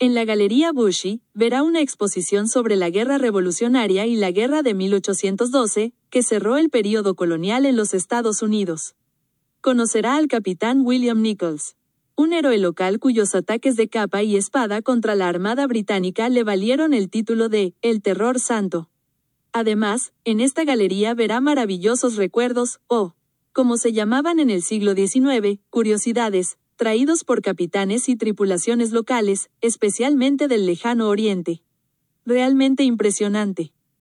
En la Galería Bushy, verá una exposición sobre la Guerra Revolucionaria y la Guerra de 1812, que cerró el período colonial en los Estados Unidos. Conocerá al capitán William Nichols, un héroe local cuyos ataques de capa y espada contra la Armada Británica le valieron el título de «El Terror Santo». Además, en esta galería verá maravillosos recuerdos, o, como se llamaban en el siglo XIX, curiosidades, traídos por capitanes y tripulaciones locales, especialmente del lejano oriente. Realmente impresionante.